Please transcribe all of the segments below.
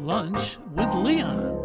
Lunch with Leon.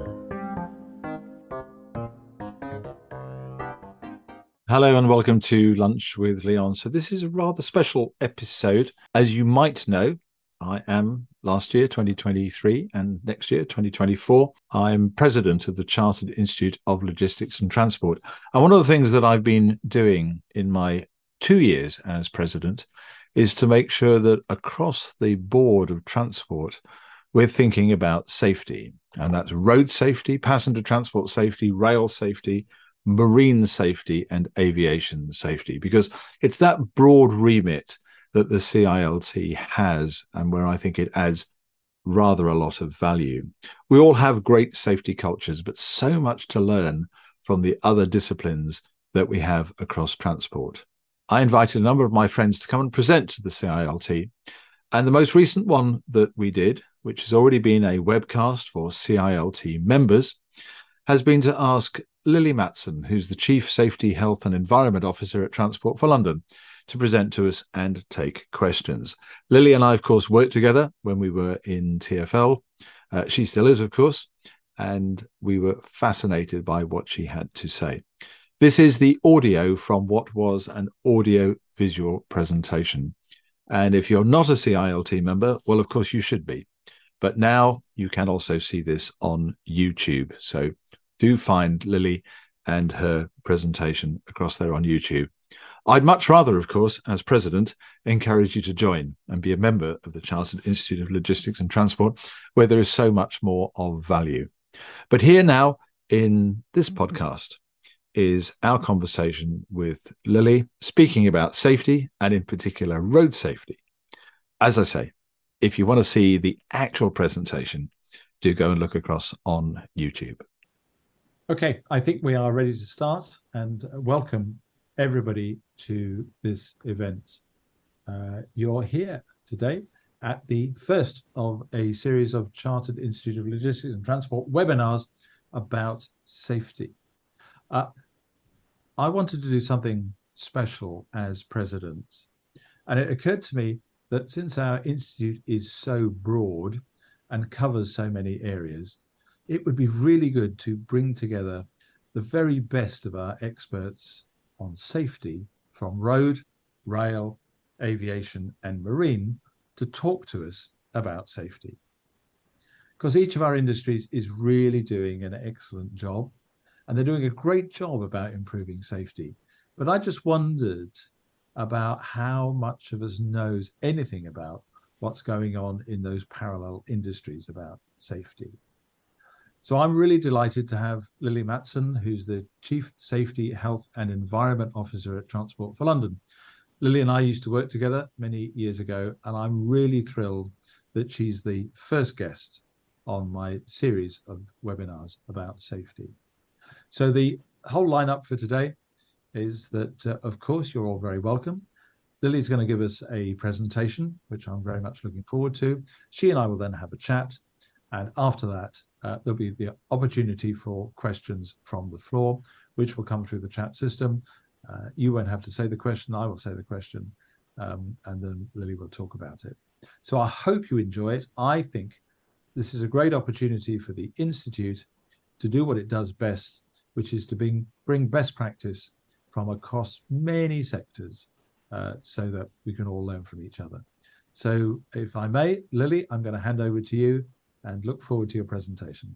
Hello and welcome to Lunch with Leon. So this is a rather special episode. As you might know, I am last year, 2023, and next year, 2024, I'm president of the Chartered Institute of Logistics and Transport. And one of the things that I've been doing in my 2 years as president is to make sure that across the board of transport, we're thinking about safety. And that's road safety, passenger transport safety, rail safety, marine safety, and aviation safety, because it's that broad remit that the CILT has and where I think it adds rather a lot of value. We all have great safety cultures, but so much to learn from the other disciplines that we have across transport. I invited a number of my friends to come and present to the CILT, and the most recent one that we did, which has already been a webcast for CILT members, has been to ask Lily Matson, who's the Chief Safety, Health and Environment Officer at Transport for London, to present to us and take questions. Lily and I, of course, worked together when we were in TfL. She still is, of course, and we were fascinated by what she had to say. This is the audio from what was an audio-visual presentation. And if you're not a CILT member, well, of course, you should be. But now you can also see this on YouTube. So do find Lily and her presentation across there on YouTube. I'd much rather, of course, as president, encourage you to join and be a member of the Chartered Institute of Logistics and Transport, where there is so much more of value. But here now in this podcast is our conversation with Lily, speaking about safety and in particular road safety. As I say, if you want to see the actual presentation, do go and look across on YouTube. Okay, I think we are ready to start, and welcome everybody to this event. You're here today at the first of a series of Chartered Institute of Logistics and Transport webinars about safety. I wanted to do something special as president, and it occurred to me that since our institute is so broad and covers so many areas, it would be really good to bring together the very best of our experts on safety from road, rail, aviation, and marine to talk to us about safety. Because each of our industries is really doing an excellent job, and they're doing a great job about improving safety. But I just wondered about how much of us knows anything about what's going on in those parallel industries about safety. So I'm really delighted to have Lily Matson, who's the Chief Safety, Health and Environment Officer at Transport for London. Lily and I used to work together many years ago, and I'm really thrilled that she's the first guest on my series of webinars about safety. So the whole lineup for today is that, of course, you're all very welcome. Lily's going to give us a presentation, which I'm very much looking forward to. She and I will then have a chat. And after that, there'll be the opportunity for questions from the floor, which will come through the chat system. You won't have to say the question, I will say the question, and then Lily will talk about it. So I hope you enjoy it. I think this is a great opportunity for the Institute to do what it does best, which is to bring best practice from across many sectors so that we can all learn from each other. So if I may, Lily, I'm going to hand over to you and look forward to your presentation.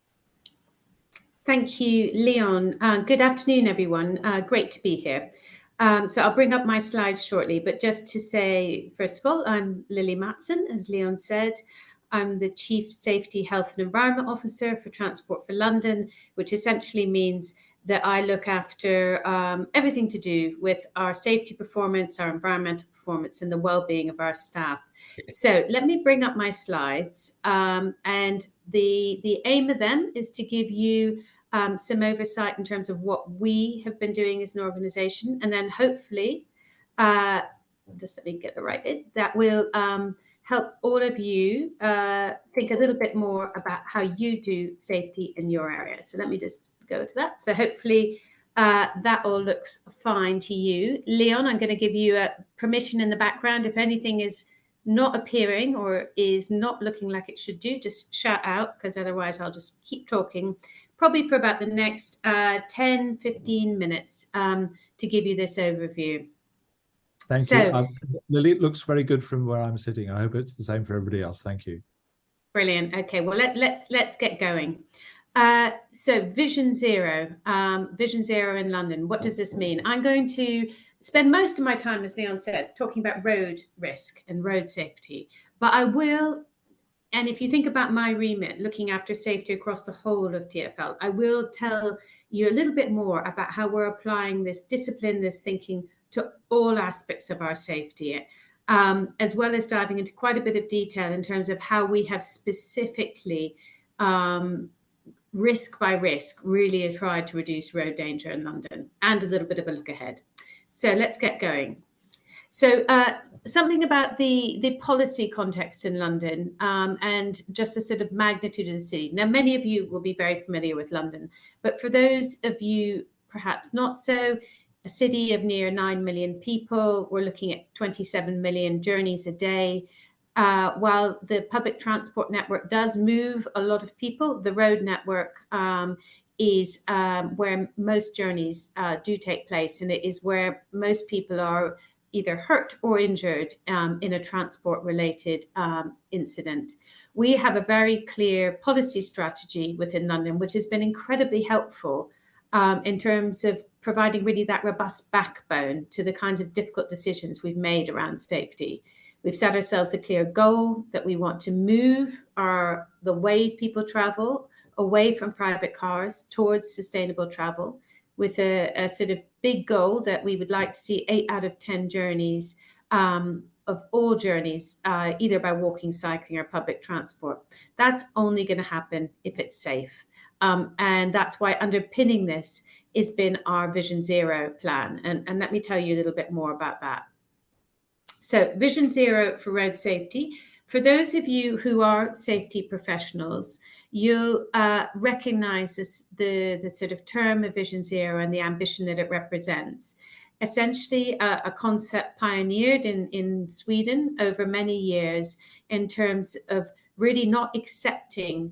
Thank you, Leon. Good afternoon, everyone. Great to be here. So I'll bring up my slides shortly, but just to say, first of all, I'm Lily Matson, as Leon said. I'm the Chief Safety, Health and Environment Officer for Transport for London, which essentially means that I look after everything to do with our safety performance, our environmental performance, and the well-being of our staff. So let me bring up my slides. And the aim of them is to give you some oversight in terms of what we have been doing as an organization. And then hopefully, just let me get the right bit, that will help all of you think a little bit more about how you do safety in your area. So let me just go to that. So hopefully that all looks fine to you. Leon, I'm going to give you a permission in the background. If anything is not appearing or is not looking like it should do, just shout out, because otherwise I'll just keep talking, probably for about the next 10, 15 minutes to give you this overview. Thank you. Lily, it looks very good from where I'm sitting. I hope it's the same for everybody else. Thank you. Brilliant. Okay, well, let's get going. So Vision Zero in London. What does this mean? I'm going to spend most of my time, as Leon said, talking about road risk and road safety. But I will, and if you think about my remit, looking after safety across the whole of TfL, I will tell you a little bit more about how we're applying this discipline, this thinking to all aspects of our safety, as well as diving into quite a bit of detail in terms of how we have specifically risk by risk really tried to reduce road danger in London, and a little bit of a look ahead. So let's get going. So something about the policy context in London and just the sort of magnitude of the city. Now, many of you will be very familiar with London, but for those of you perhaps not so, a city of near 9 million people, we're looking at 27 million journeys a day. While the public transport network does move a lot of people, the road network is where most journeys do take place, and it is where most people are either hurt or injured in a transport-related incident. We have a very clear policy strategy within London, which has been incredibly helpful in terms of providing really that robust backbone to the kinds of difficult decisions we've made around safety. We've set ourselves a clear goal that we want to move the way people travel away from private cars towards sustainable travel, with a sort of big goal that we would like to see 8 out of 10 journeys of all journeys, either by walking, cycling, or public transport. That's only going to happen if it's safe. And that's why underpinning this has been our Vision Zero plan. And let me tell you a little bit more about that. So Vision Zero for road safety. For those of you who are safety professionals, you'll recognize the sort of term of Vision Zero and the ambition that it represents. Essentially, a concept pioneered in Sweden over many years in terms of really not accepting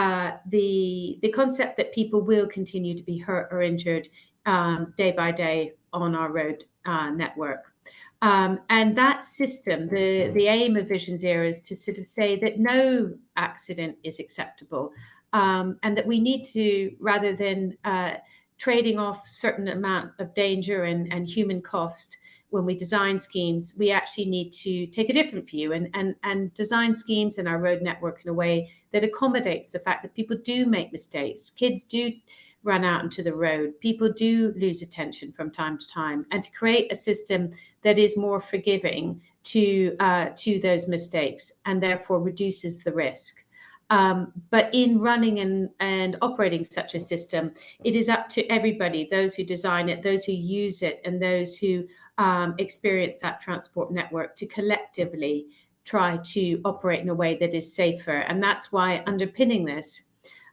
the concept that people will continue to be hurt or injured day by day on our road network. And that system, the aim of Vision Zero is to sort of say that no accident is acceptable, and that we need to, rather than trading off certain amount of danger and human cost when we design schemes, we actually need to take a different view and design schemes in our road network in a way that accommodates the fact that people do make mistakes, kids do run out into the road, people do lose attention from time to time, and to create a system that is more forgiving to those mistakes and therefore reduces the risk. But in running and operating such a system, it is up to everybody, those who design it, those who use it, and those who experience that transport network, to collectively try to operate in a way that is safer. And that's why underpinning this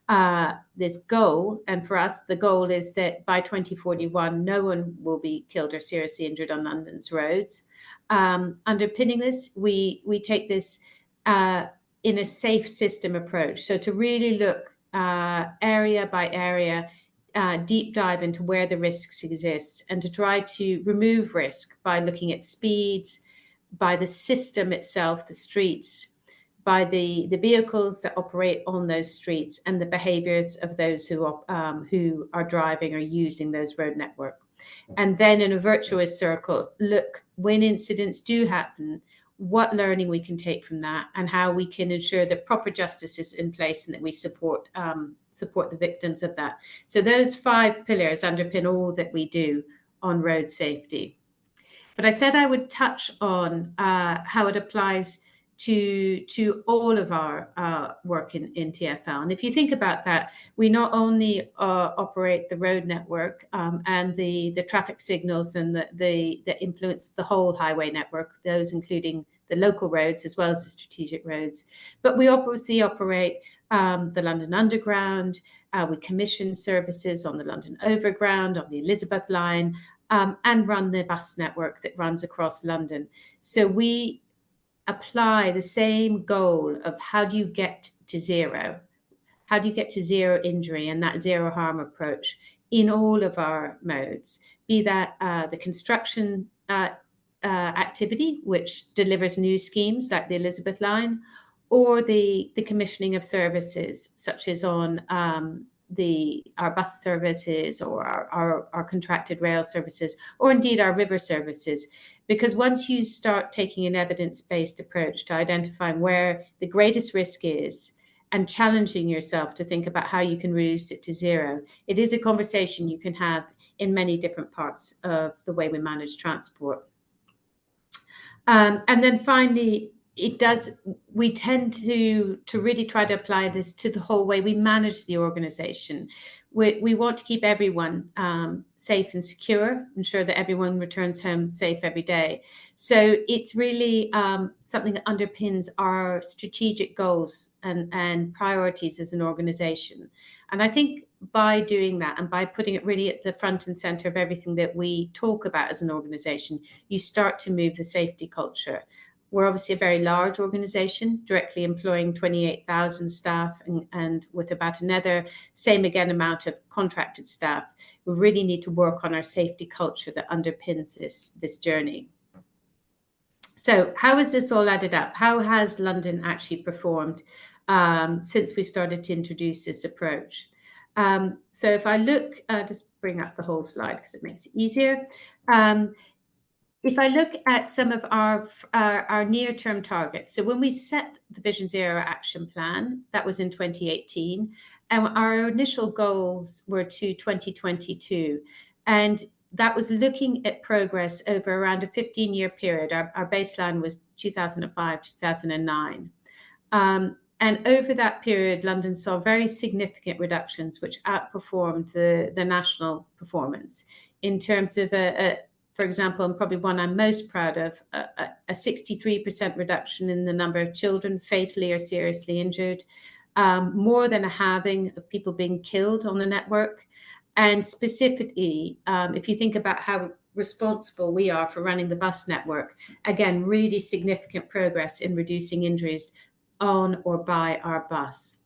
goal, and for us, the goal is that by 2041, no one will be killed or seriously injured on London's roads. Underpinning this, we take this in a safe system approach. So to really look area by area, deep dive into where the risks exist, and to try to remove risk by looking at speeds, by the system itself, the streets, by the vehicles that operate on those streets, and the behaviors of those who are driving or using those road network. And then in a virtuous circle, look, when incidents do happen, what learning we can take from that, and how we can ensure that proper justice is in place and that we support the victims of that. So those 5 pillars underpin all that we do on road safety. But I said I would touch on how it applies to all of our work in TfL. And if you think about that, we not only operate the road network and the traffic signals and that influence the whole highway network, those including the local roads as well as the strategic roads, but we obviously operate the London Underground. We commission services on the London Overground, on the Elizabeth line, and run the bus network that runs across London. So we apply the same goal of how do you get to zero? How do you get to zero injury and that zero harm approach in all of our modes, be that the construction activity, which delivers new schemes like the Elizabeth Line, or the commissioning of services, such as on our bus services or our contracted rail services, or indeed our river services. Because once you start taking an evidence-based approach to identifying where the greatest risk is and challenging yourself to think about how you can reduce it to zero, it is a conversation you can have in many different parts of the way we manage transport. And then finally, we tend to really try to apply this to the whole way we manage the organization. We want to keep everyone safe and secure, ensure that everyone returns home safe every day. So it's really something that underpins our strategic goals and priorities as an organization. And I think by doing that and by putting it really at the front and center of everything that we talk about as an organization, you start to move the safety culture. We're obviously a very large organization, directly employing 28,000 staff and with about another same again amount of contracted staff. We really need to work on our safety culture that underpins this journey. So how has this all added up? How has London actually performed since we started to introduce this approach? So if I look, just bring up the whole slide because it makes it easier. If I look at some of our near-term targets, so when we set the Vision Zero action plan, that was in 2018, and our initial goals were to 2022, and that was looking at progress over around a 15-year period. Our baseline was 2005, 2009. And over that period, London saw very significant reductions, which outperformed the national performance in terms of for example, and probably one I'm most proud of, a 63% reduction in the number of children fatally or seriously injured, more than a halving of people being killed on the network. And specifically, if you think about how responsible we are for running the bus network, again, really significant progress in reducing injuries on or by our bus.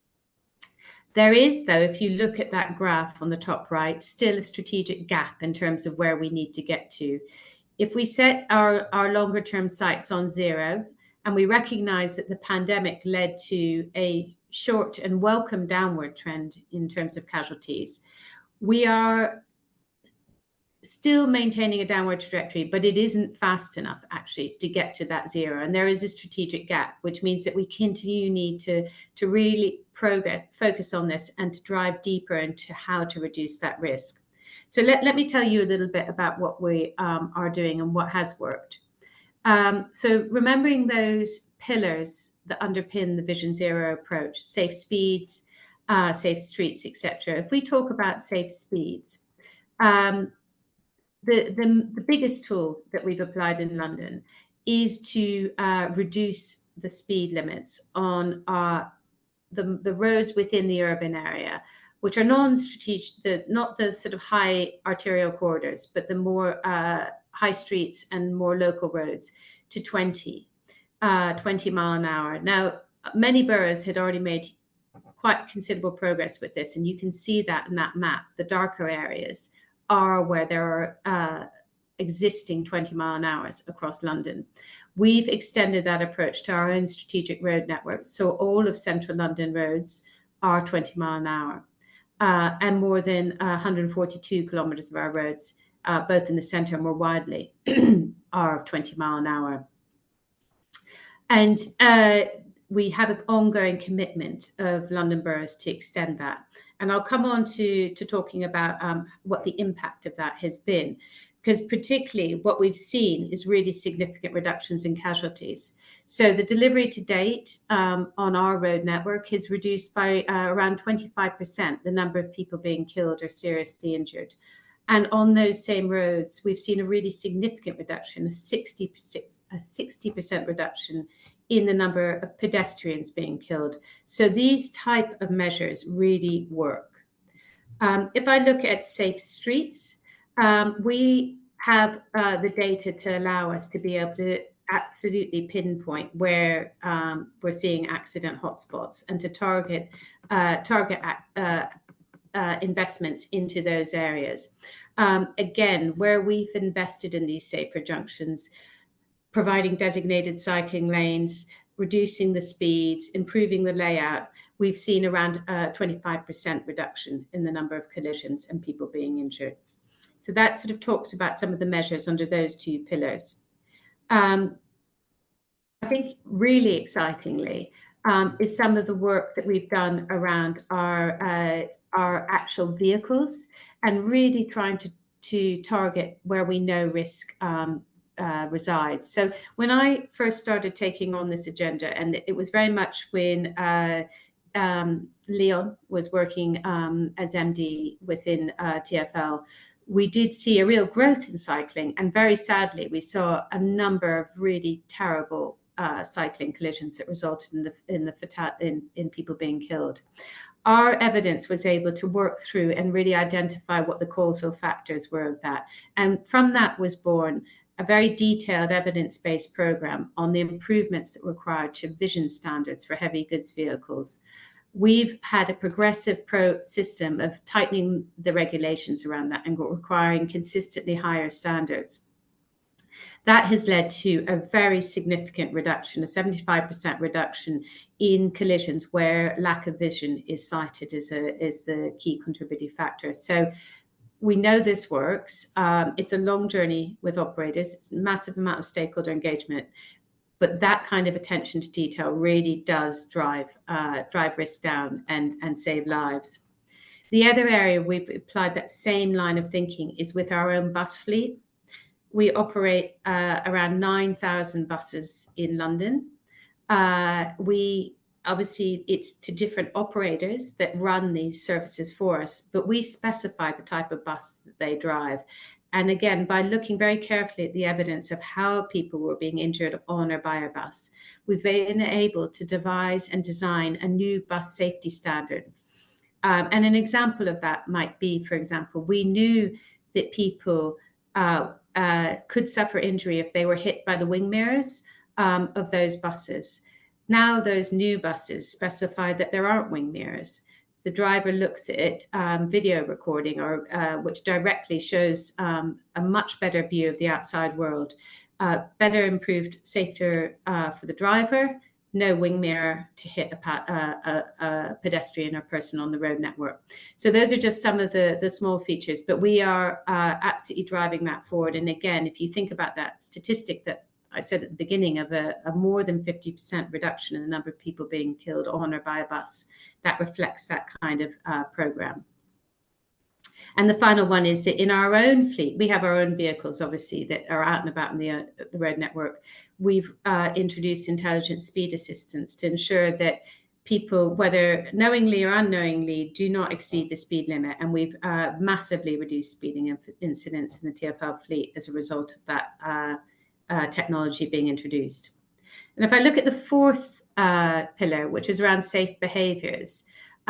There is, though, if you look at that graph on the top right, still a strategic gap in terms of where we need to get to. If we set our longer term sights on zero, and we recognize that the pandemic led to a short and welcome downward trend in terms of casualties, we are still maintaining a downward trajectory, but it isn't fast enough actually to get to that zero. And there is a strategic gap, which means that we need to really focus on this and to drive deeper into how to reduce that risk. So let me tell you a little bit about what we are doing and what has worked. So remembering those pillars that underpin the Vision Zero approach, safe speeds, safe streets, etc. If we talk about safe speeds, the biggest tool that we've applied in London is to reduce the speed limits on the roads within the urban area, which are non-strategic, not the sort of high arterial corridors, but the more high streets and more local roads, to 20 mile an hour. Now, many boroughs had already made quite considerable progress with this, and you can see that in that map. The darker areas are where there are existing 20 mile an hour across London. We've extended that approach to our own strategic road network. So all of central London roads are 20 mile an hour. And more than 142 kilometres of our roads, both in the centre and more widely, are 20 mile an hour. And we have an ongoing commitment of London boroughs to extend that. And I'll come on to talking about what the impact of that has been, because particularly what we've seen is really significant reductions in casualties. So the delivery to date on our road network has reduced by around 25% the number of people being killed or seriously injured. And on those same roads, we've seen a really significant reduction, a 60% reduction in the number of pedestrians being killed. So these type of measures really work. If I look at safe streets, we have the data to allow us to be able to absolutely pinpoint where we're seeing accident hotspots and to target investments into those areas. Again, where we've invested in these safer junctions, providing designated cycling lanes, reducing the speeds, improving the layout, we've seen around 25% reduction in the number of collisions and people being injured. So that sort of talks about some of the measures under those two pillars. I think really excitingly is some of the work that we've done around our actual vehicles and really trying to target where we know risk resides. So when I first started taking on this agenda, and it was very much when Leon was working as MD within TfL, we did see a real growth in cycling, and very sadly, we saw a number of really terrible cycling collisions that resulted in people being killed. Our evidence was able to work through and really identify what the causal factors were of that, and from that was born a very detailed evidence-based program on the improvements that were required to vision standards for heavy goods vehicles. We've had a progressive system of tightening the regulations around that and requiring consistently higher standards. That has led to a very significant reduction, a 75% reduction in collisions where lack of vision is cited as the key contributing factor. So we know this works. It's a long journey with operators. It's a massive amount of stakeholder engagement. But that kind of attention to detail really does drive risk down and save lives. The other area we've applied that same line of thinking is with our own bus fleet. We operate around 9,000 buses in London. Obviously, it's to different operators that run these services for us, but we specify the type of bus that they drive. And again, by looking very carefully at the evidence of how people were being injured on or by a bus, we've been able to devise and design a new bus safety standard. And an example of that might be, for example, we knew that people could suffer injury if they were hit by the wing mirrors of those buses. Now those new buses specify that there aren't wing mirrors. The driver looks at video recording which directly shows a much better view of the outside world, better improved safety for the driver, no wing mirror to hit a pedestrian or person on the road network. So those are just some of the small features, but we are absolutely driving that forward. And again, if you think about that statistic that I said at the beginning of a more than 50% reduction in the number of people being killed on or by a bus, that reflects that kind of program. And the final one is that in our own fleet, we have our own vehicles, obviously, that are out and about in the road network. We've introduced intelligent speed assistance to ensure that people, whether knowingly or unknowingly, do not exceed the speed limit. And we've massively reduced speeding incidents in the TfL fleet as a result of that technology being introduced. And if I look at the fourth pillar, which is around safe behaviours,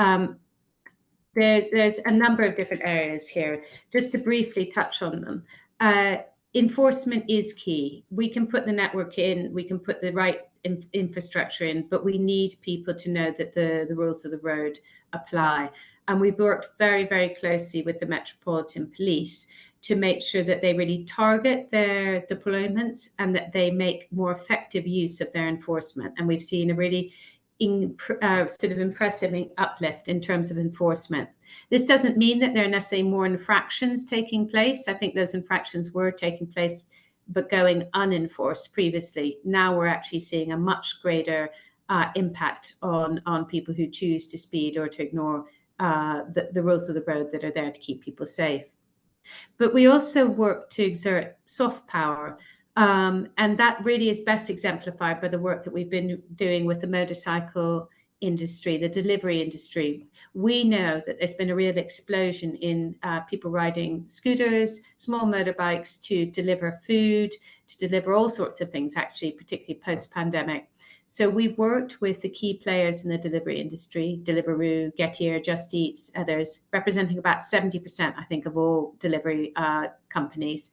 there's a number of different areas here. Just to briefly touch on them, enforcement is key. We can put the network in, we can put the right infrastructure in, but we need people to know that the rules of the road apply. And we've worked very, very closely with the Metropolitan Police to make sure that they really target their deployments and that they make more effective use of their enforcement. And we've seen a really sort of impressive uplift in terms of enforcement. This doesn't mean that there are necessarily more infractions taking place. I think those infractions were taking place, but going unenforced previously. Now we're actually seeing a much greater impact on people who choose to speed or to ignore the rules of the road that are there to keep people safe. But we also work to exert soft power, and that really is best exemplified by the work that we've been doing with the motorcycle industry, the delivery industry. We know that there's been a real explosion in people riding scooters, small motorbikes to deliver food, to deliver all sorts of things, actually, particularly post-pandemic. So we've worked with the key players in the delivery industry, Deliveroo, Getir, Just Eats, others, representing about 70%, I think, of all delivery companies.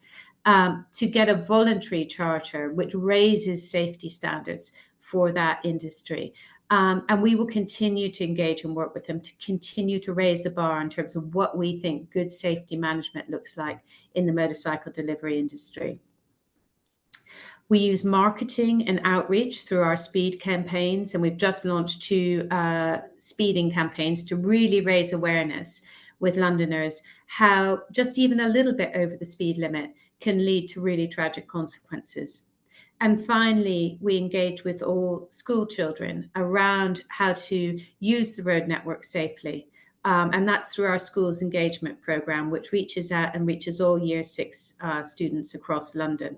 to get a voluntary charter which raises safety standards for that industry. And we will continue to engage and work with them to continue to raise the bar in terms of what we think good safety management looks like in the motorcycle delivery industry. We use marketing and outreach through our speed campaigns, and we've just launched 2 speeding campaigns to really raise awareness with Londoners how just even a little bit over the speed limit can lead to really tragic consequences. And finally, we engage with all school children around how to use the road network safely. And that's through our schools engagement programme, which reaches out and reaches all Year 6 students across London.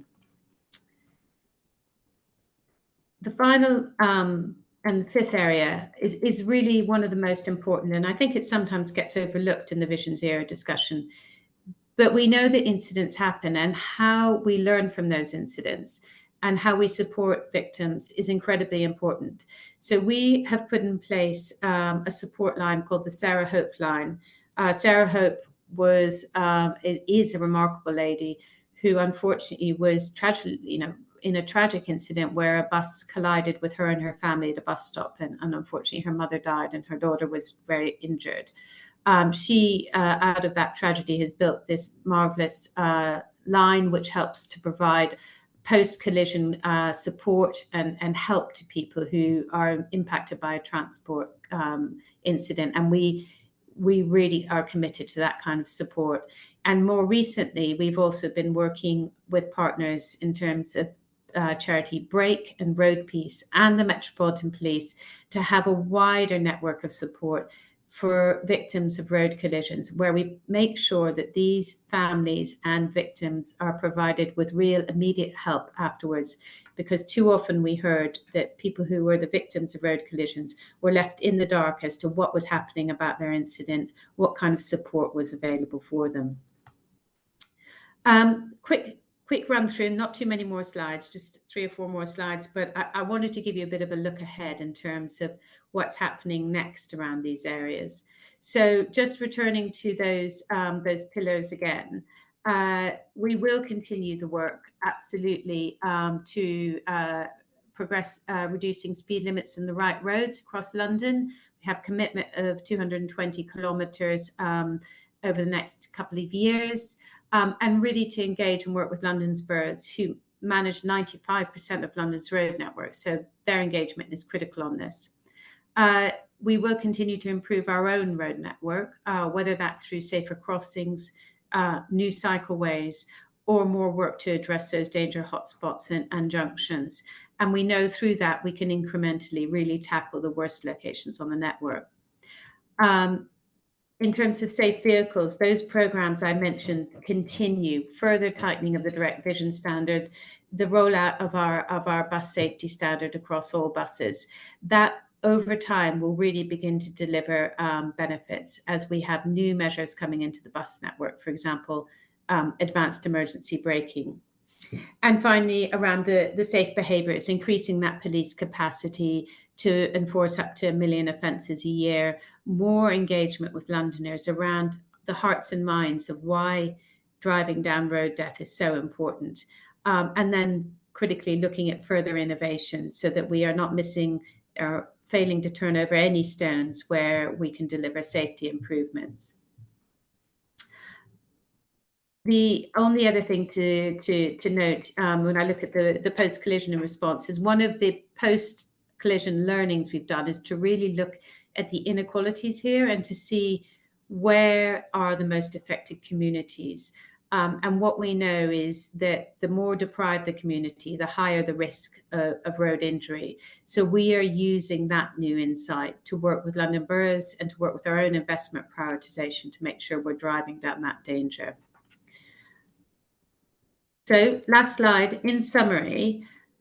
The final and the 5th area is really one of the most important, and I think it sometimes gets overlooked in the Vision Zero discussion. But we know that incidents happen, and how we learn from those incidents and how we support victims is incredibly important. So we have put in place a support line called the Sarah Hope line. Sarah Hope is a remarkable lady who unfortunately was tragically, in a tragic incident where a bus collided with her and her family at a bus stop, and unfortunately her mother died and her daughter was very injured. She, out of that tragedy, has built this marvelous line which helps to provide post-collision support and help to people who are impacted by a transport incident. And we really are committed to that kind of support. And more recently, we've also been working with partners in terms of charity Break and Road Peace and the Metropolitan Police to have a wider network of support for victims of road collisions, where we make sure that these families and victims are provided with real immediate help afterwards, because too often we heard that people who were the victims of road collisions were left in the dark as to what was happening about their incident, what kind of support was available for them. Quick run through, not too many more slides, just 3 or 4 more slides, but I wanted to give you a bit of a look ahead in terms of what's happening next around these areas. So just returning to those pillars again, we will continue the work absolutely to progress reducing speed limits in the right roads across London. We have commitment of 220 kilometres over the next couple of years. And really to engage and work with London's boroughs, who manage 95% of London's road network. So their engagement is critical on this. We will continue to improve our own road network, whether that's through safer crossings, new cycleways, or more work to address those danger hotspots and junctions. And we know through that we can incrementally really tackle the worst locations on the network. In terms of safe vehicles, those programs I mentioned continue, further tightening of the Direct Vision standard, the rollout of our bus safety standard across all buses. That over time will really begin to deliver benefits as we have new measures coming into the bus network, for example, advanced emergency braking. And finally, around the safe behaviours, increasing that police capacity to enforce up to 1 million offences a year, more engagement with Londoners around the hearts and minds of why driving down road death is so important. And then critically looking at further innovation so that we are not missing or failing to turn over any stones where we can deliver safety improvements. The only other thing to note when I look at the post-collision response is one of the post-collision learnings we've done is to really look at the inequalities here and to see where are the most affected communities. And what we know is that the more deprived the community, the higher the risk of road injury. So we are using that new insight to work with London boroughs and to work with our own investment prioritisation to make sure we're driving down that danger. So last slide, in summary,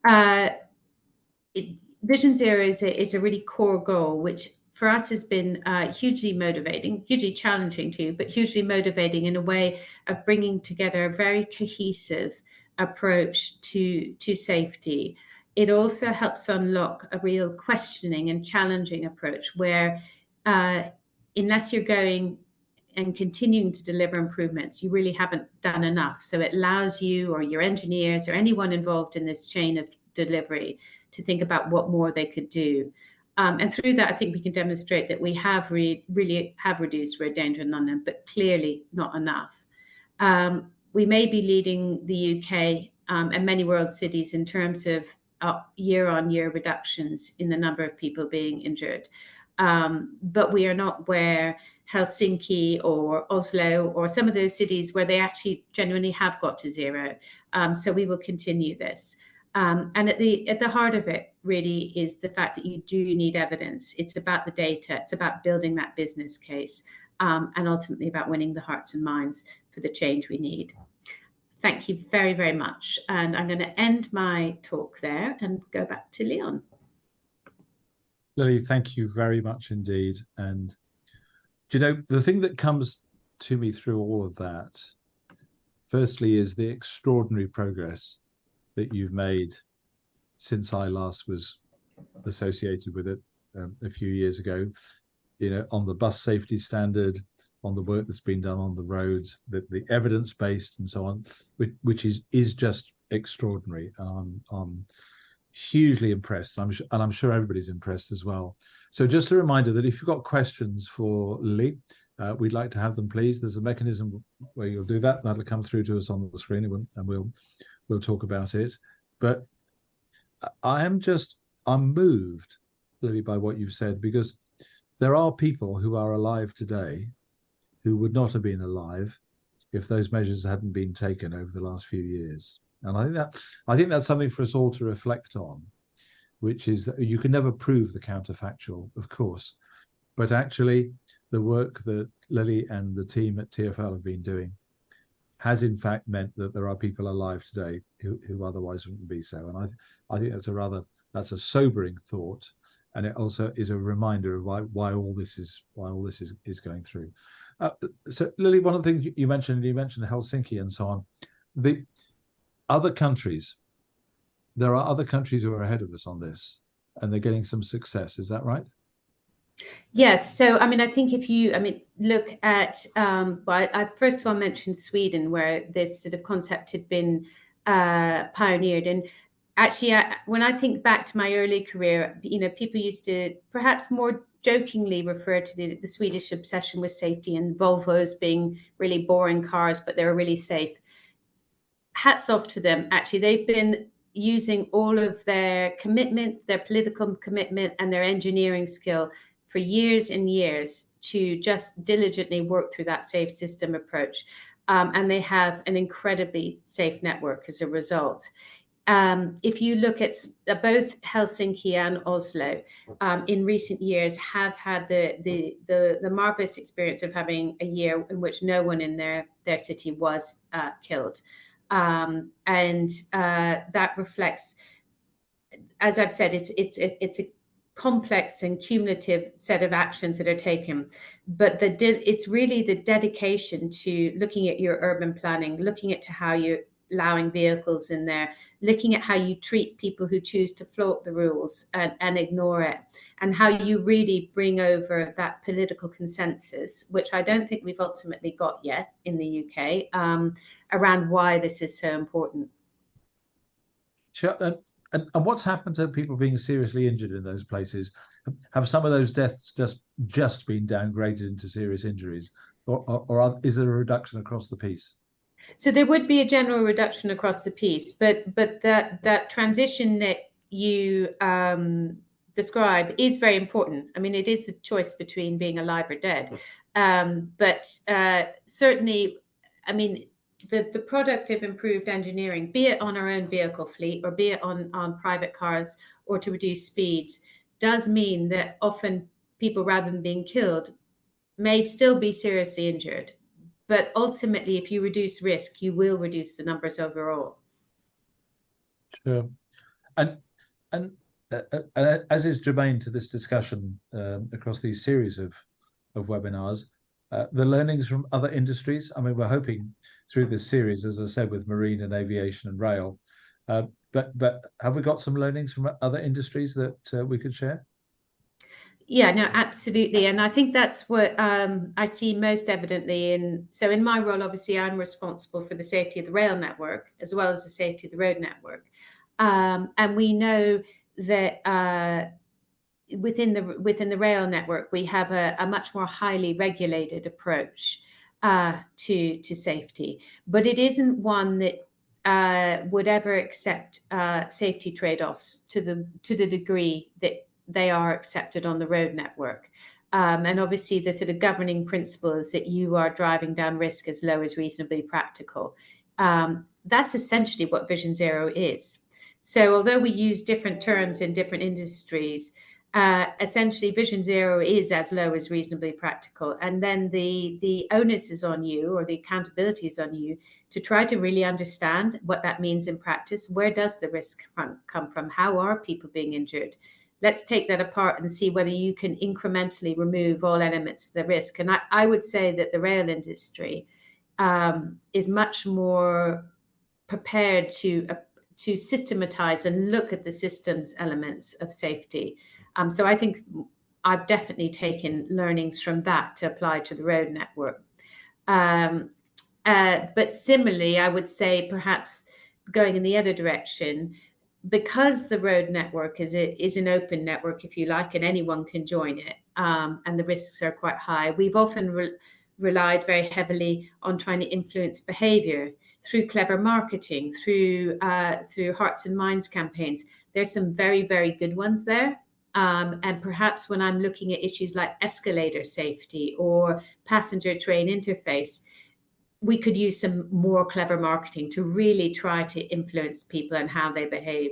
Vision Zero is a really core goal, which for us has been hugely motivating, hugely challenging too, but hugely motivating in a way of bringing together a very cohesive approach to safety. It also helps unlock a real questioning and challenging approach where unless you're going and continuing to deliver improvements, you really haven't done enough. So it allows you or your engineers or anyone involved in this chain of delivery to think about what more they could do. And through that, I think we can demonstrate that we have really have reduced road danger in London, but clearly not enough. We may be leading the UK and many world cities in terms of year-on-year reductions in the number of people being injured. But we are not where Helsinki or Oslo or some of those cities where they actually genuinely have got to zero. So we will continue this. And at the heart of it really is the fact that you do need evidence. It's about the data. It's about building that business case, and ultimately about winning the hearts and minds for the change we need. Thank you very, very much. And I'm going to end my talk there and go back to Leon. Lily, thank you very much indeed. And do you know, the thing that comes to me through all of that, firstly, is the extraordinary progress that you've made since I last was associated with it a few years ago, you know, on the bus safety standard, on the work that's been done on the roads, the evidence-based and so on, which is just extraordinary. I'm hugely impressed, and I'm sure everybody's impressed as well. So just a reminder that if you've got questions for Lily, we'd like to have them, please. There's a mechanism where you'll do that. That'll come through to us on the screen, and we'll talk about it. But I'm moved, Lily, by what you've said, because there are people who are alive today who would not have been alive if those measures hadn't been taken over the last few years. And I think that's something for us all to reflect on, which is that you can never prove the counterfactual, of course, but actually the work that Lily and the team at TfL have been doing has in fact meant that there are people alive today who otherwise wouldn't be so. And I think that's a sobering thought, and it also is a reminder of why all this is going through. So Lily, one of the things you mentioned Helsinki and so on. There are other countries who are ahead of us on this, and they're getting some success. Is that right? Yes. So, I mean, I think if you, look at, I first of all mentioned Sweden, where this sort of concept had been pioneered. And actually, when I think back to my early career, you know, people used to perhaps more jokingly refer to the Swedish obsession with safety and Volvos being really boring cars, but they were really safe. Hats off to them. Actually, they've been using all of their commitment, their political commitment, and their engineering skill for years and years to just diligently work through that safe system approach. And they have an incredibly safe network as a result. If you look at both Helsinki and Oslo, in recent years have had the marvelous experience of having a year in which no one in their city was killed. And that reflects, as I've said, it's a complex and cumulative set of actions that are taken, but it's really the dedication to looking at your urban planning, looking at how you're allowing vehicles in there, looking at how you treat people who choose to flout the rules and ignore it, and how you really bring over that political consensus, which I don't think we've ultimately got yet in the UK, around why this is so important. Sure. And what's happened to people being seriously injured in those places? Have some of those deaths just been downgraded into serious injuries, or is there a reduction across the piece? So there would be a general reduction across the piece, but that transition that you describe is very important. I mean, it is the choice between being alive or dead. But certainly, I mean, the product of improved engineering, be it on our own vehicle fleet or be it on private cars or to reduce speeds, does mean that often people, rather than being killed, may still be seriously injured. But ultimately, if you reduce risk, you will reduce the numbers overall. Sure. And as is germane to this discussion across these series of webinars, the learnings from other industries. I mean, we're hoping through this series, as I said, with marine and aviation and rail, but have we got some learnings from other industries that we could share? Yeah, no, absolutely. And I think that's what I see most evidently in my role, obviously, I'm responsible for the safety of the rail network as well as the safety of the road network. And we know that within the rail network, we have a much more highly regulated approach to safety, but it isn't one that would ever accept safety trade-offs to the degree that they are accepted on the road network. And obviously, the sort of governing principle is that you are driving down risk as low as reasonably practical. That's essentially what Vision Zero is. So, although we use different terms in different industries, essentially Vision Zero is as low as reasonably practical, and then the onus is on you, or the accountability is on you, to try to really understand what that means in practice. Where does the risk come from? How are people being injured? Let's take that apart and see whether you can incrementally remove all elements of the risk. And I would say that the rail industry is much more prepared to systematize and look at the systems elements of safety. So I think I've definitely taken learnings from that to apply to the road network. But similarly, I would say perhaps going in the other direction, because the road network is an open network, if you like, and anyone can join it, and the risks are quite high. We've often relied very heavily on trying to influence behavior through clever marketing, through hearts and minds campaigns. There's some very, very good ones there. And perhaps when I'm looking at issues like escalator safety or passenger train interface, we could use some more clever marketing to really try to influence people and how they behave.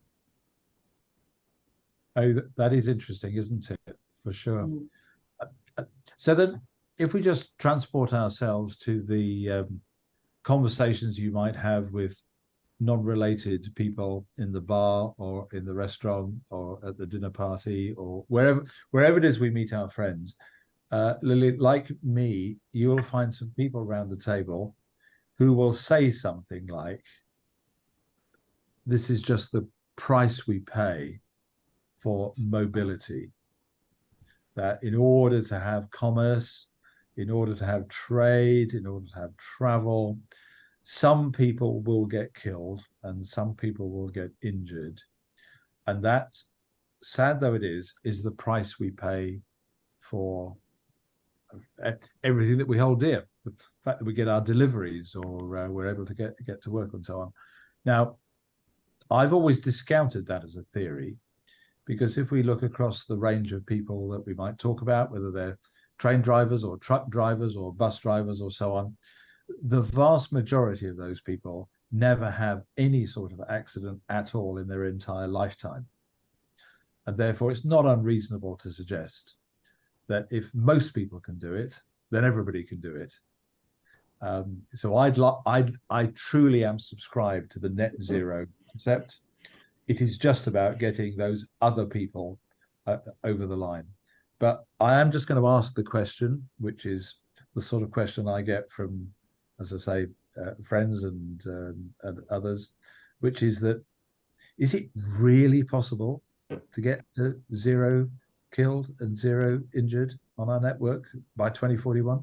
Oh, that is interesting, isn't it? For sure. So then, if we just transport ourselves to the conversations you might have with non-related people in the bar or in the restaurant or at the dinner party or wherever it is we meet our friends, Lily, like me, you'll find some people around the table who will say something like, this is just the price we pay for mobility. That in order to have commerce, in order to have trade, in order to have travel, some people will get killed and some people will get injured. And that, sad though it is the price we pay for everything that we hold dear. The fact that we get our deliveries or we're able to get to work and so on. Now, I've always discounted that as a theory, because if we look across the range of people that we might talk about, whether they're train drivers or truck drivers or bus drivers or so on, the vast majority of those people never have any sort of accident at all in their entire lifetime. And therefore, it's not unreasonable to suggest that if most people can do it, then everybody can do it. So I truly am subscribed to the net zero concept. It is just about getting those other people over the line. But I am just going to ask the question, which is the sort of question I get from, as I say, friends and others, which is that, is it really possible to get to zero killed and zero injured on our network by 2041?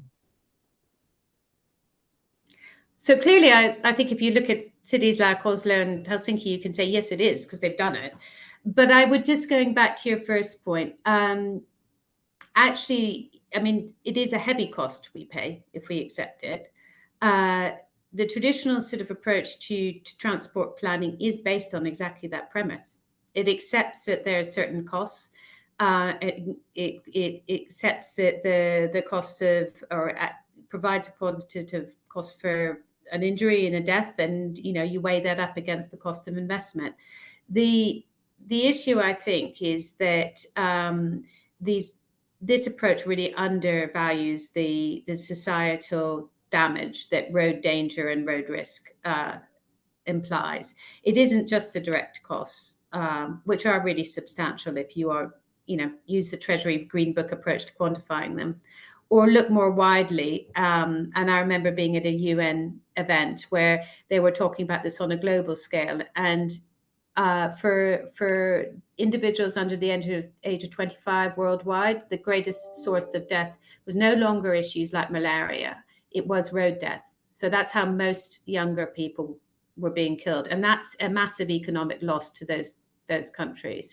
So clearly, I think if you look at cities like Oslo and Helsinki, you can say, yes, it is, because they've done it. But I would just, going back to your first point, actually, I mean, it is a heavy cost we pay if we accept it. The traditional sort of approach to transport planning is based on exactly that premise. It accepts that there are certain costs. It accepts that the cost of, or provides a quantitative cost for an injury and a death, and you weigh that up against the cost of investment. The issue, I think, is that this approach really undervalues the societal damage that road danger and road risk implies. It isn't just the direct costs, which are really substantial if you are, use the Treasury Green Book approach to quantifying them, or look more widely. And I remember being at a UN event where they were talking about this on a global scale, and For individuals under the age of 25 worldwide, the greatest source of death was no longer issues like malaria. It was road death. So that's how most younger people were being killed. And that's a massive economic loss to those countries.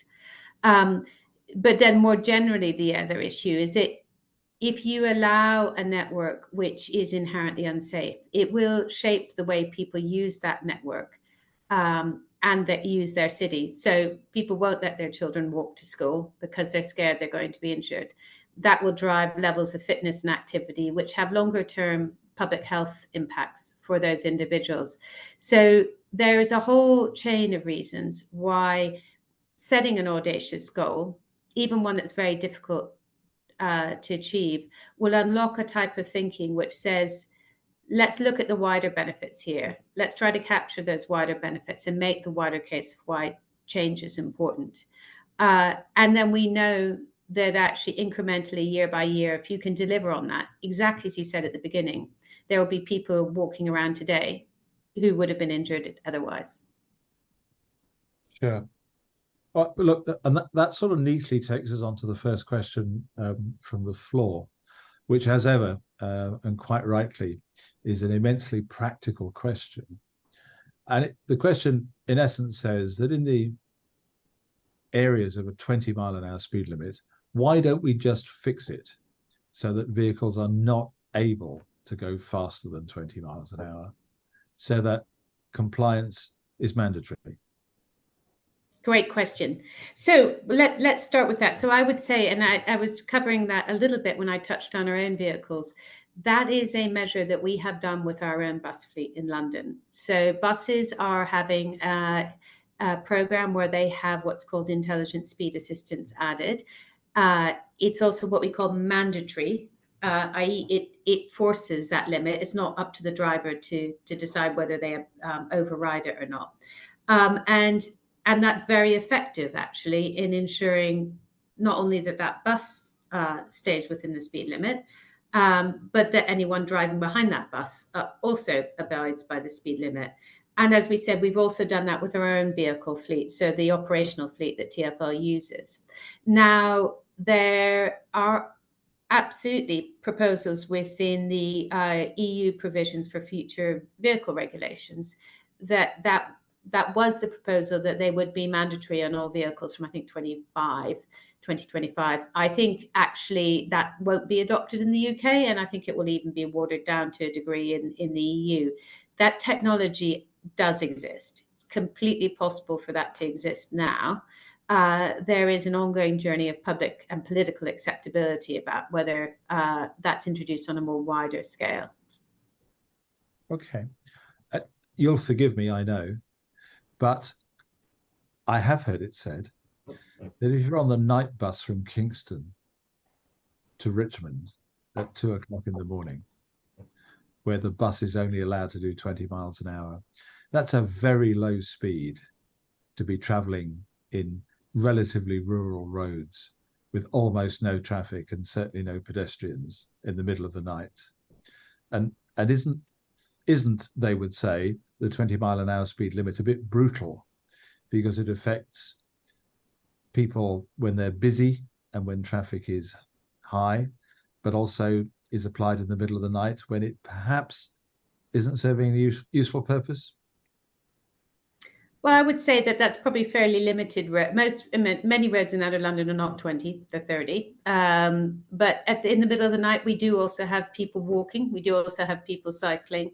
But then more generally, the other issue is if you allow a network which is inherently unsafe, it will shape the way people use that network. And that use their city. So people won't let their children walk to school because they're scared they're going to be injured. That will drive levels of fitness and activity, which have longer term public health impacts for those individuals. So there is a whole chain of reasons why setting an audacious goal, even one that's very difficult to achieve, will unlock a type of thinking which says, let's look at the wider benefits here. Let's try to capture those wider benefits and make the wider case of why change is important. And then we know that actually incrementally, year by year, if you can deliver on that, exactly as you said at the beginning, there will be people walking around today who would have been injured otherwise. Sure. Well, look, and that sort of neatly takes us on to the first question from the floor, which, as ever, and quite rightly, is an immensely practical question. And the question, in essence, says that in the areas of a 20-mile-an-hour speed limit, why don't we just fix it so that vehicles are not able to go faster than 20 miles an hour, so that compliance is mandatory? Great question. So let's start with that. So I would say, and I was covering that a little bit when I touched on our own vehicles, that is a measure that we have done with our own bus fleet in London. So buses are having a program where they have what's called intelligent speed assistance added. It's also what we call mandatory, i.e. it forces that limit. It's not up to the driver to decide whether they override it or not. And that's very effective, actually, in ensuring not only that bus stays within the speed limit, but that anyone driving behind that bus also abides by the speed limit. And as we said, we've also done that with our own vehicle fleet, so the operational fleet that TfL uses. Now, there are absolutely proposals within the EU provisions for future vehicle regulations that was the proposal that they would be mandatory on all vehicles from, I think, 2025. I think actually that won't be adopted in the UK, and I think it will even be watered down to a degree in the EU. That technology does exist. It's completely possible for that to exist now. There is an ongoing journey of public and political acceptability about whether that's introduced on a more wider scale. Okay. You'll forgive me, I know, but I have heard it said that if you're on the night bus from Kingston to Richmond at 2:00 in the morning, where the bus is only allowed to do 20 miles an hour, that's a very low speed to be traveling in relatively rural roads with almost no traffic and certainly no pedestrians in the middle of the night. And isn't, they would say, the 20-mile-an-hour speed limit a bit brutal because it affects people when they're busy and when traffic is high, but also is applied in the middle of the night when it perhaps isn't serving a useful purpose? Well, I would say that that's probably fairly limited. Many roads in outer London are not 20, they're 30. But in the middle of the night, we do also have people walking. We do also have people cycling.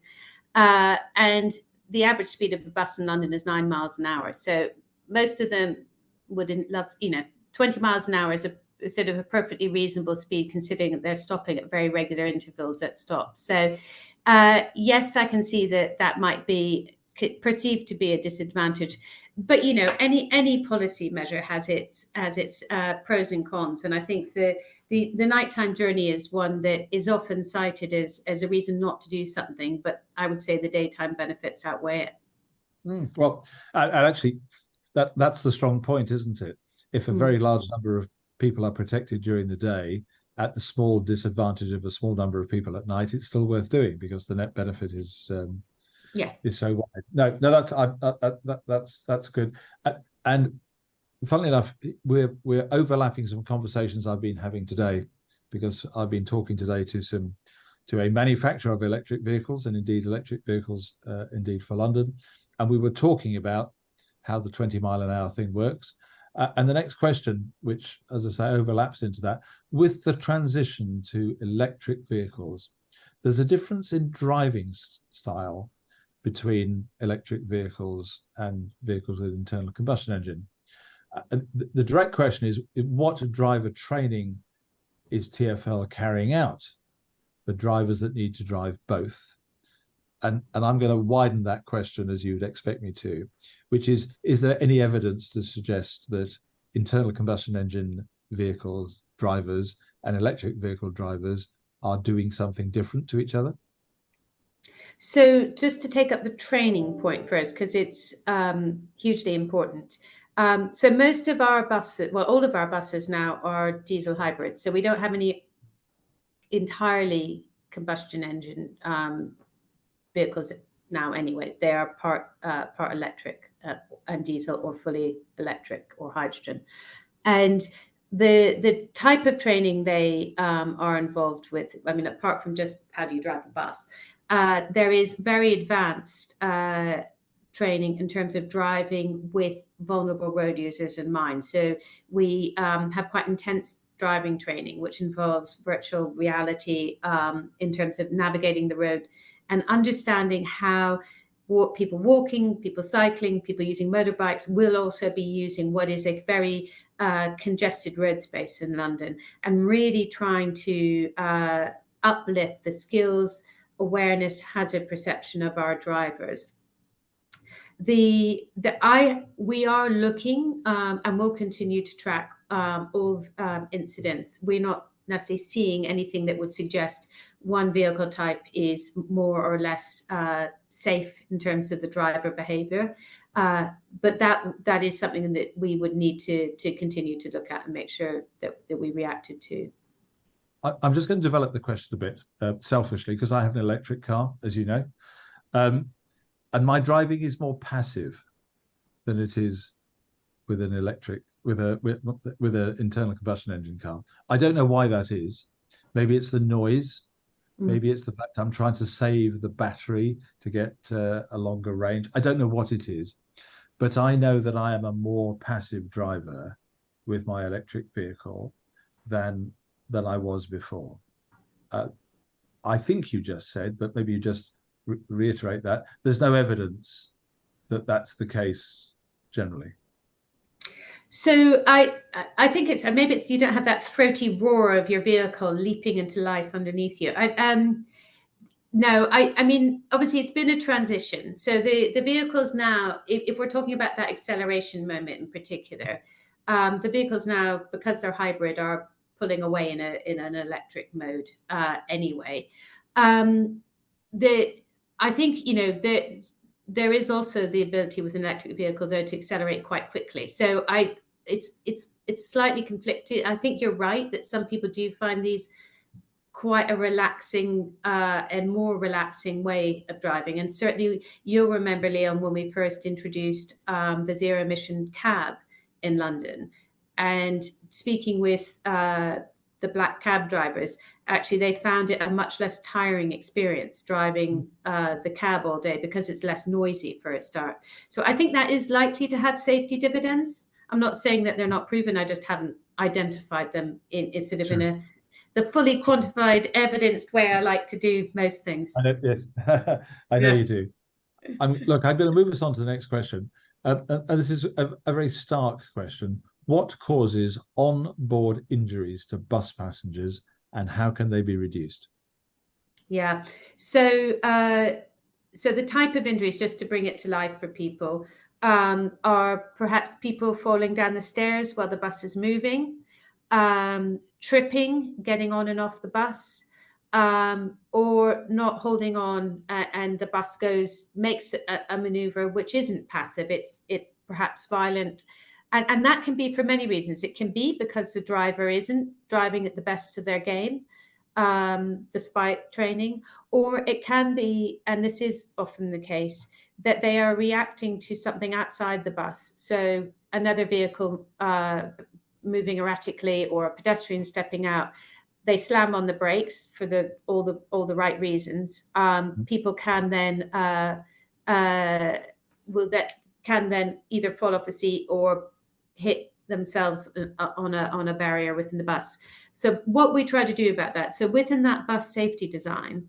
And the average speed of the bus in London is 9 miles an hour. So most of them wouldn't love, 20 miles an hour is a sort of a perfectly reasonable speed considering that they're stopping at very regular intervals at stops. So yes, I can see that might be perceived to be a disadvantage, but any policy measure has its pros and cons, and I think the nighttime journey is one that is often cited as a reason not to do something, but I would say the daytime benefits outweigh it. Well, and actually, that's the strong point, isn't it? If a very large number of people are protected during the day at the small disadvantage of a small number of people at night, it's still worth doing because the net benefit is Yeah. is so wide. No, that's good. And funnily enough, we're overlapping some conversations I've been having today, because I've been talking today to a manufacturer of electric vehicles, and indeed electric vehicles indeed for London, and we were talking about how the 20-mile-an-hour thing works. And the next question, which, as I say, overlaps into that, with the transition to electric vehicles, there's a difference in driving style between electric vehicles and vehicles with internal combustion engine. The direct question is, what driver training is TfL carrying out for drivers that need to drive both? And I'm going to widen that question, as you would expect me to, which is there any evidence to suggest that internal combustion engine vehicles drivers and electric vehicle drivers are doing something different to each other? So just to take up the training point first, because it's hugely important. So most of our buses, well, all of our buses now are diesel hybrid. So we don't have any entirely combustion engine vehicles now anyway. They are part electric and diesel, or fully electric or hydrogen. And the type of training they are involved with, I mean, apart from just how do you drive a bus, there is very advanced training in terms of driving with vulnerable road users in mind. So we have quite intense driving training, which involves virtual reality in terms of navigating the road and understanding how people walking, people cycling, people using motorbikes will also be using what is a very congested road space in London, and really trying to uplift the skills, awareness, hazard perception of our drivers. We are looking and will continue to track all incidents. We're not necessarily seeing anything that would suggest one vehicle type is more or less safe in terms of the driver behavior. But that is something that we would need to continue to look at and make sure that we reacted to. I'm just going to develop the question a bit selfishly, because I have an electric car, as you know, and my driving is more passive than it is with an electric, with an internal combustion engine car. I don't know why that is. Maybe it's the noise. Maybe it's the fact I'm trying to save the battery to get a longer range. I don't know what it is, but I know that I am a more passive driver with my electric vehicle than I was before. I think you just said, but maybe you just reiterate that there's no evidence that that's the case generally. So I think it's maybe it's you don't have that throaty roar of your vehicle leaping into life underneath you. No, I mean, obviously it's been a transition. So the vehicles now, if we're talking about that acceleration moment in particular, the vehicles now, because they're hybrid, are pulling away in an electric mode anyway. I think, you know, there is also the ability with an electric vehicle though to accelerate quite quickly. So it's slightly conflicted. I think you're right that some people do find these quite a relaxing and more relaxing way of driving. And certainly you'll remember, Leon, when we first introduced the zero emission cab in London, and speaking with the black cab drivers, actually they found it a much less tiring experience driving the cab all day because it's less noisy for a start. So I think that is likely to have safety dividends. I'm not saying that they're not proven. I just haven't identified them in sort of in the fully quantified, evidenced way I like to do most things. I know, yes. I know you do. Look, I'm going to move us on to the next question. And this is a very stark question. What causes on-board injuries to bus passengers, and how can they be reduced? Yeah, so the type of injuries, just to bring it to life for people, are perhaps people falling down the stairs while the bus is moving, tripping, getting on and off the bus, or not holding on and the bus makes a maneuver which isn't passive. It's perhaps violent. And that can be for many reasons. It can be because the driver isn't driving at the best of their game. despite training, or it can be, and this is often the case, that they are reacting to something outside the bus. So another vehicle moving erratically, or a pedestrian stepping out, they slam on the brakes for all the right reasons. People can then can then either fall off a seat or hit themselves on a barrier within the bus. So what we try to do about that, so within that bus safety design,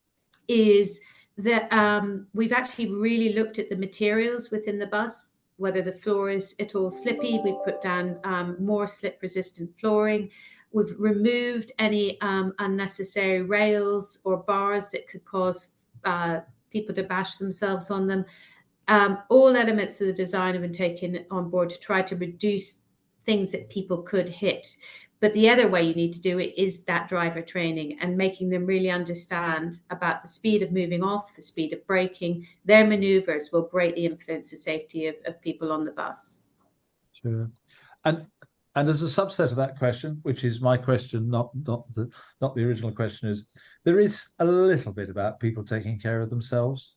is that we've actually really looked at the materials within the bus, whether the floor is at all slippy. We've put down more slip resistant flooring. We've removed any unnecessary rails or bars that could cause people to bash themselves on them. All elements of the design have been taken on board to try to reduce things that people could hit. But the other way you need to do it is that driver training and making them really understand about the speed of moving off, the speed of braking. Their maneuvers will greatly influence the safety of people on the bus. Sure. And as a subset of that question, which is my question, not the original question, is there is a little bit about people taking care of themselves.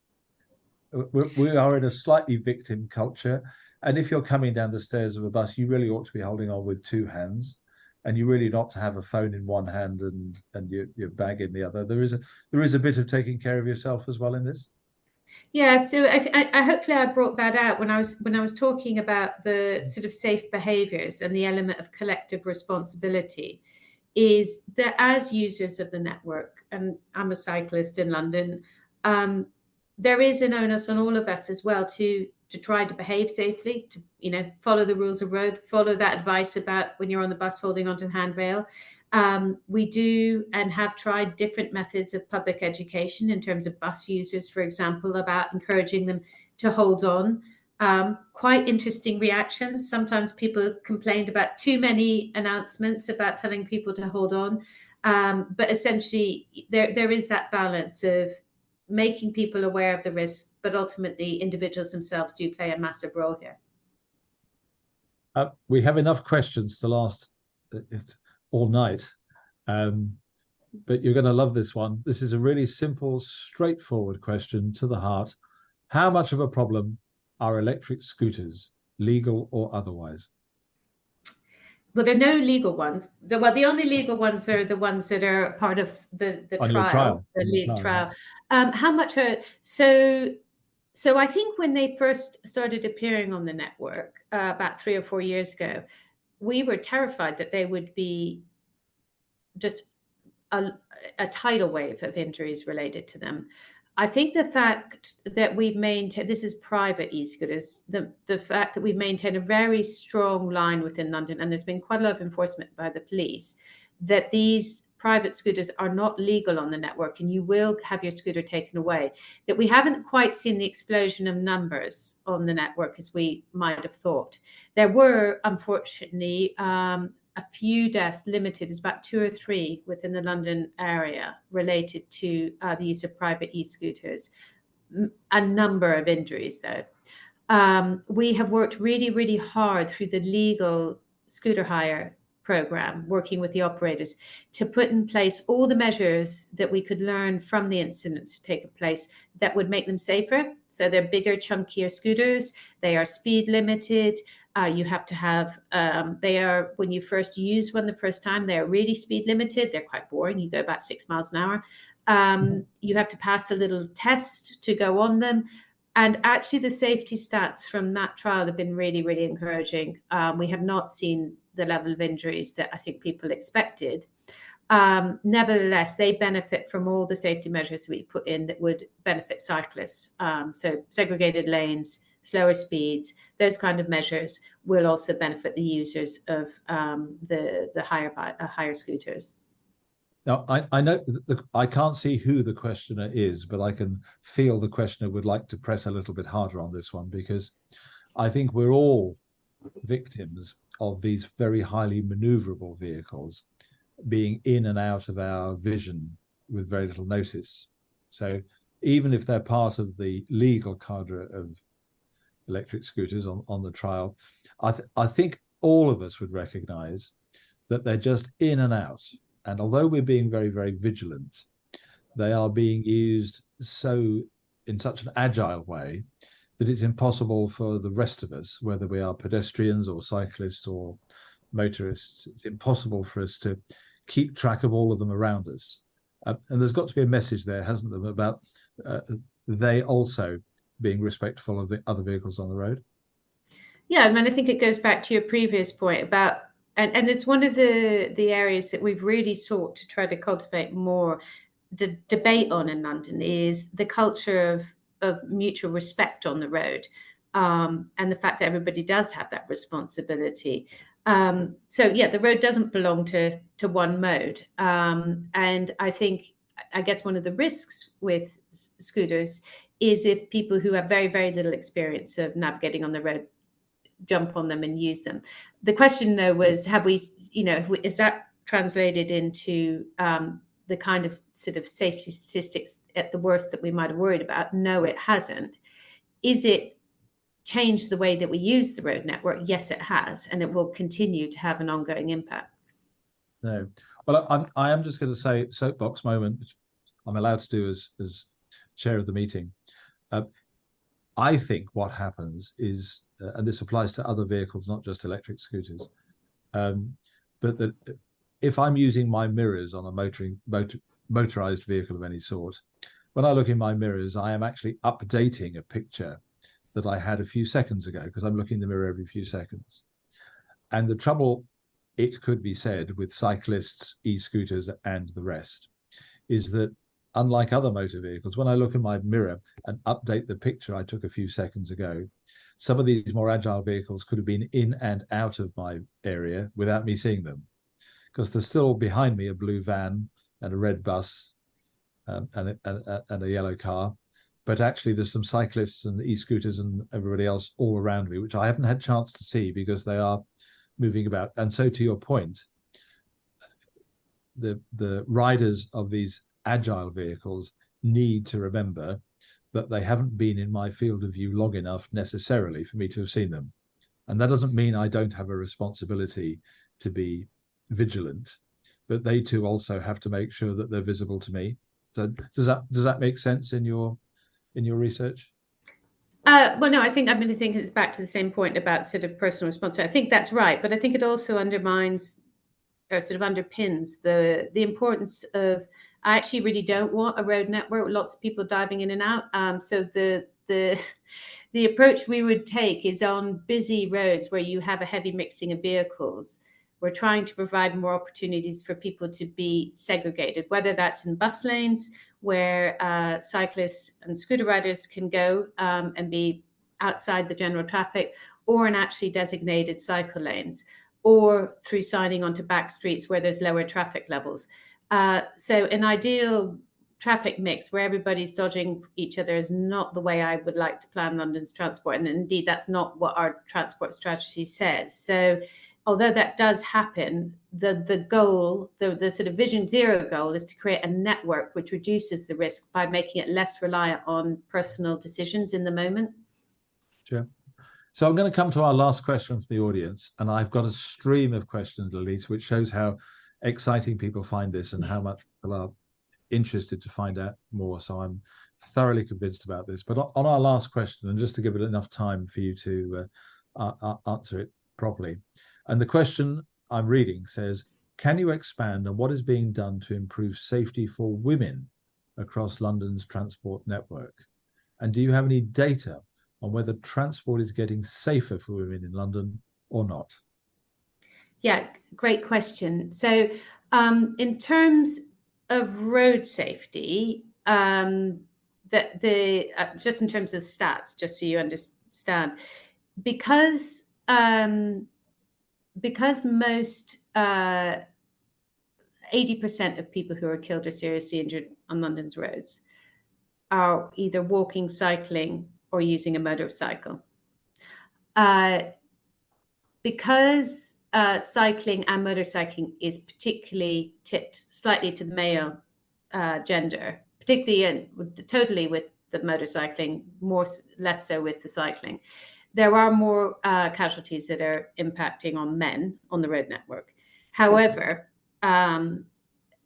We are in a slightly victim culture, and if you're coming down the stairs of a bus, you really ought to be holding on with two hands, and you really not to have a phone in one hand and your bag in the other. There is a bit of taking care of yourself as well in this. Yeah, so I hopefully I brought that out when I was talking about the sort of safe behaviours and the element of collective responsibility, is that as users of the network, and I'm a cyclist in London, there is an onus on all of us as well to try to behave safely, to follow the rules of road, follow that advice about when you're on the bus holding onto the handrail. We do and have tried different methods of public education in terms of bus users, for example, about encouraging them to hold on. Quite interesting reactions. Sometimes people complained about too many announcements about telling people to hold on. But essentially, there is that balance of making people aware of the risk, but ultimately individuals themselves do play a massive role here. We have enough questions to last all night, but you're going to love this one. This is a really simple, straightforward question to the heart. How much of a problem are electric scooters, legal or otherwise? Well, there are no legal ones. The only legal ones are the ones that are part of the trial, the league trial. How much are so I think when they first started appearing on the network about 3 or 4 years ago, we were terrified that they would be just a tidal wave of injuries related to them. I think the fact that we've maintained, this is private e-scooters, the fact that we've maintained a very strong line within London, and there's been quite a lot of enforcement by the police, that these private scooters are not legal on the network and you will have your scooter taken away, that we haven't quite seen the explosion of numbers on the network as we might have thought. There were, unfortunately, a few deaths, limited, is about 2 or 3 within the London area related to the use of private e-scooters. A number of injuries, though. We have worked really, really hard through the legal scooter hire program, working with the operators to put in place all the measures that we could learn from the incidents to take place that would make them safer. So they're bigger, chunkier scooters. They are speed limited. You have to have, they are, when you first use one the first time, they're really speed limited. They're quite boring. You go about 6 miles an hour. You have to pass a little test to go on them. And actually the safety stats from that trial have been really, really encouraging. We have not seen the level of injuries that I think people expected. Nevertheless, they benefit from all the safety measures we put in that would benefit cyclists. So segregated lanes, slower speeds, those kind of measures will also benefit the users of the higher scooters. Now, I know I can't see who the questioner is, but I can feel the questioner would like to press a little bit harder on this one, because I think we're all victims of these very highly maneuverable vehicles being in and out of our vision with very little notice. So even if they're part of the legal cadre of electric scooters on the trial, I think all of us would recognize that they're just in and out. And although we're being very, very vigilant, they are being used in such an agile way that it's impossible for the rest of us, whether we are pedestrians or cyclists or motorists, it's impossible for us to keep track of all of them around us. And there's got to be a message there, hasn't there, about they also being respectful of the other vehicles on the road? Yeah, I mean, I think it goes back to your previous point about, and it's one of the areas that we've really sought to try to cultivate more debate on in London is the culture of mutual respect on the road, and the fact that everybody does have that responsibility. So yeah, the road doesn't belong to one mode, and I guess one of the risks with scooters is if people who have very, very little experience of navigating on the road jump on them and use them. The question though was, is that translated into the kind of sort of safety statistics at the worst that we might have worried about? No, it hasn't. Is it changed the way that we use the road network? Yes, it has, and it will continue to have an ongoing impact. No. Well, I am just going to say soapbox moment, which I'm allowed to do as chair of the meeting. I think what happens is, and this applies to other vehicles, not just electric scooters, but that if I'm using my mirrors on a motorized vehicle of any sort, when I look in my mirrors, I am actually updating a picture that I had a few seconds ago, because I'm looking in the mirror every few seconds. And the trouble, it could be said, with cyclists, e-scooters, and the rest, is that unlike other motor vehicles, when I look in my mirror and update the picture I took a few seconds ago, some of these more agile vehicles could have been in and out of my area without me seeing them, because there's still behind me a blue van and a red bus and a yellow car. But actually, there's some cyclists and e-scooters and everybody else all around me, which I haven't had a chance to see because they are moving about. And so, to your point, the riders of these agile vehicles need to remember that they haven't been in my field of view long enough necessarily for me to have seen them. And that doesn't mean I don't have a responsibility to be vigilant, but they too also have to make sure that they're visible to me. So does that make sense in your research? Well, no, I think it's back to the same point about sort of personal responsibility. I think that's right, but I think it also undermines or sort of underpins the importance of, I actually really don't want a road network with lots of people diving in and out. So the approach we would take is on busy roads where you have a heavy mixing of vehicles. We're trying to provide more opportunities for people to be segregated, whether that's in bus lanes where cyclists and scooter riders can go and be outside the general traffic, or in actually designated cycle lanes, or through signing onto back streets where there's lower traffic levels. So an ideal traffic mix where everybody's dodging each other is not the way I would like to plan London's transport. And indeed, that's not what our transport strategy says. So although that does happen, the goal, the sort of Vision Zero goal, is to create a network which reduces the risk by making it less reliant on personal decisions in the moment. Sure. So I'm going to come to our last question from the audience, and I've got a stream of questions, Elise, which shows how exciting people find this and how much people are interested to find out more. So I'm thoroughly convinced about this. But on our last question, and just to give it enough time for you to answer it properly, and the question I'm reading says, can you expand on what is being done to improve safety for women across London's transport network? And do you have any data on whether transport is getting safer for women in London or not? Yeah, great question. So in terms of road safety, just in terms of stats, just so you understand, because most 80% of people who are killed or seriously injured on London's roads are either walking, cycling, or using a motorcycle. Because cycling and motorcycling is particularly tipped slightly to the male gender, particularly and totally with the motorcycling, less so with the cycling. There are more casualties that are impacting on men on the road network. However,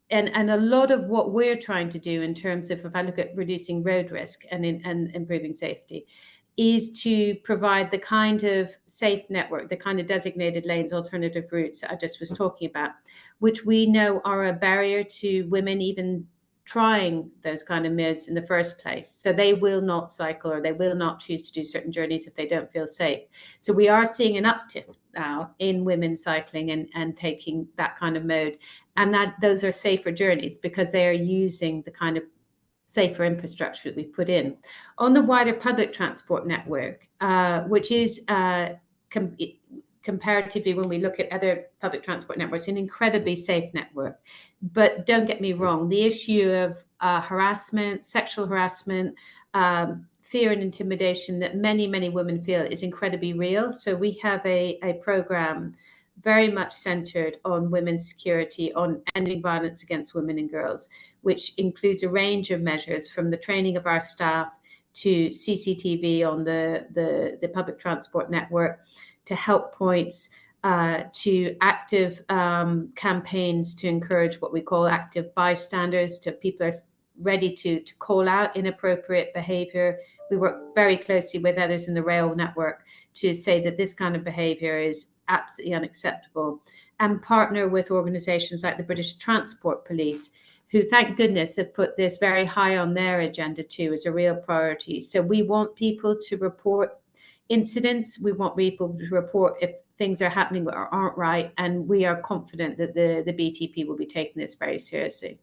and a lot of what we're trying to do in terms of, if I look at reducing road risk and improving safety, is to provide the kind of safe network, the kind of designated lanes, alternative routes that I just was talking about, which we know are a barrier to women even trying those kind of modes in the first place. So they will not cycle, or they will not choose to do certain journeys if they don't feel safe. So we are seeing an uptick now in women cycling and taking that kind of mode. And that those are safer journeys because they are using the kind of safer infrastructure that we put in. On the wider public transport network, which is comparatively, when we look at other public transport networks, an incredibly safe network. But don't get me wrong, the issue of harassment, sexual harassment, fear and intimidation that many, many women feel is incredibly real. So we have a program very much centered on women's security, on ending violence against women and girls, which includes a range of measures from the training of our staff to CCTV on the public transport network, to help points, to active campaigns to encourage what we call active bystanders, to people are ready to call out inappropriate behavior. We work very closely with others in the rail network to say that this kind of behavior is absolutely unacceptable, and partner with organizations like the British Transport Police, who, thank goodness, have put this very high on their agenda too as a real priority. So we want people to report incidents. We want people to report if things are happening or aren't right. And we are confident that the BTP will be taking this very seriously.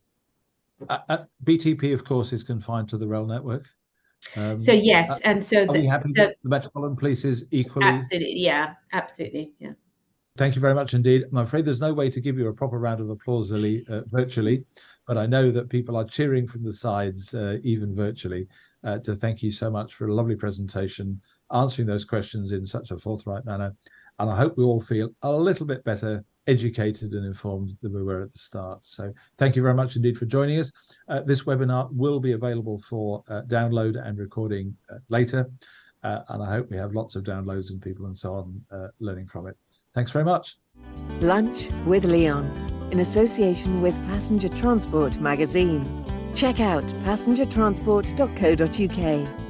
BTP, of course, is confined to the rail network. So yes, and so are we happy that the Metropolitan Police is equally? Absolutely, yeah, absolutely, yeah. Thank you very much indeed. I'm afraid there's no way to give you a proper round of applause, Lily, virtually, but I know that people are cheering from the sides, even virtually, to thank you so much for a lovely presentation, answering those questions in such a forthright manner. And I hope we all feel a little bit better educated and informed than we were at the start. So thank you very much indeed for joining us. This webinar will be available for download and recording later. And I hope we have lots of downloads and people and so on learning from it. Thanks very much. Lunch with Leon, in association with Passenger Transport magazine. Check out passengertransport.co.uk.